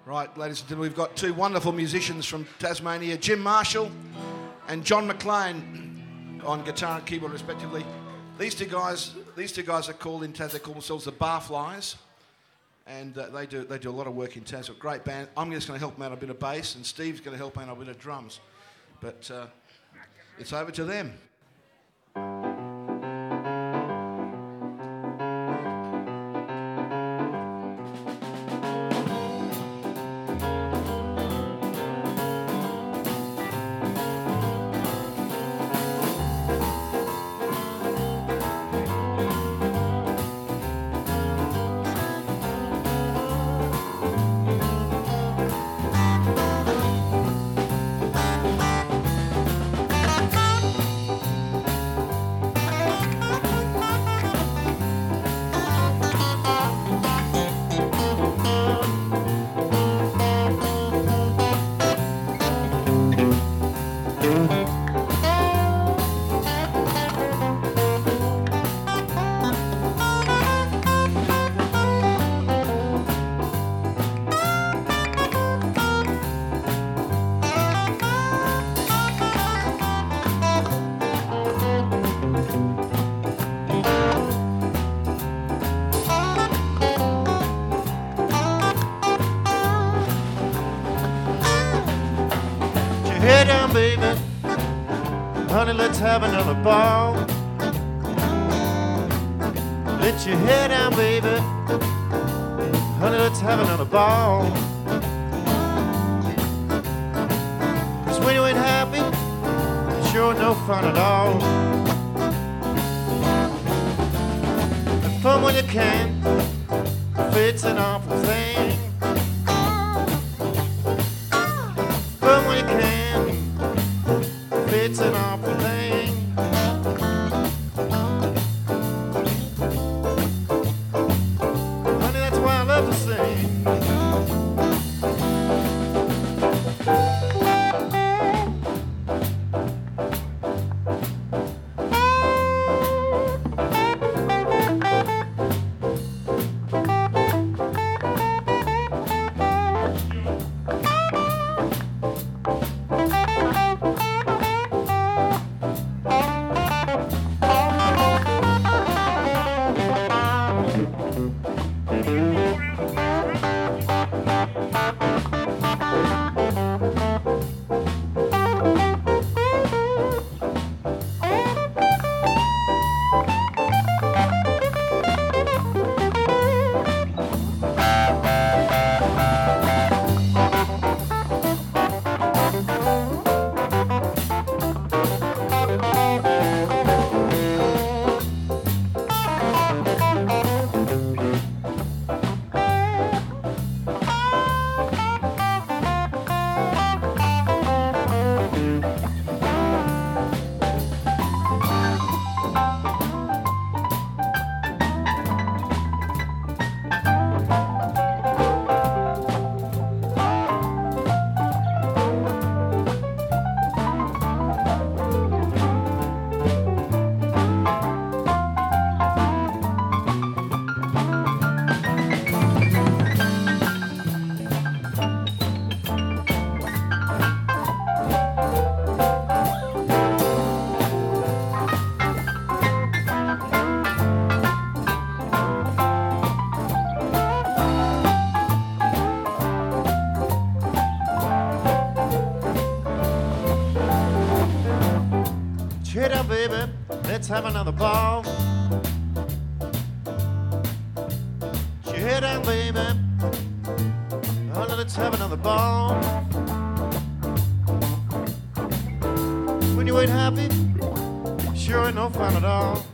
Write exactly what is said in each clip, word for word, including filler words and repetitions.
Right, ladies and gentlemen, we've got two wonderful musicians from Tasmania, Jim Marshall and John McLean on guitar and keyboard respectively. These two guys, these two guys are called in Tas, they call themselves the Barflies, and uh, they do they do a lot of work in Tas. A great band. I'm just going to help them out a bit of bass, and Steve's going to help out a bit of drums. But uh, it's over to them. Hey down, baby, honey, let's have another ball. Let your head down, baby, honey, let's have another ball. 'Cause when you ain't happy, it's sure no fun at all. And fun when you can, if it's an awful thing. Fun when you can, it's an awful thing. Honey, that's why I love to sing. Hey down, baby, let's have another ball. Put your head down, baby, oh, let's have another ball. When you ain't happy, sure ain't no fun at all.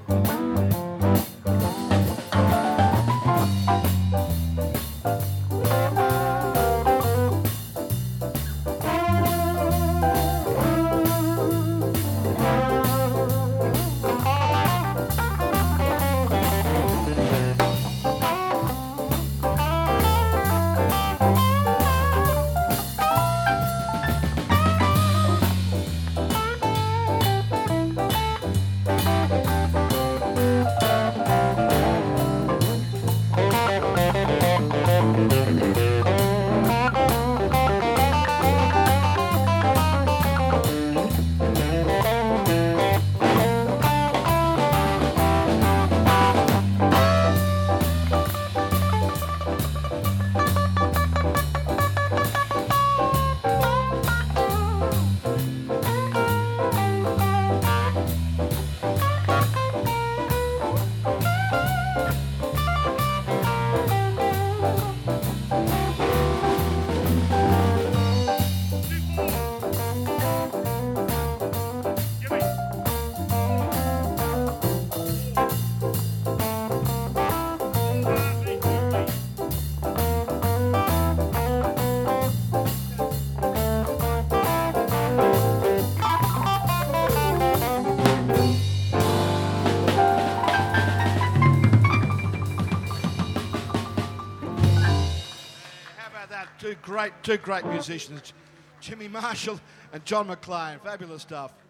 about that? Two great, two great musicians, Jimmy Marshall and John McLean. Fabulous stuff.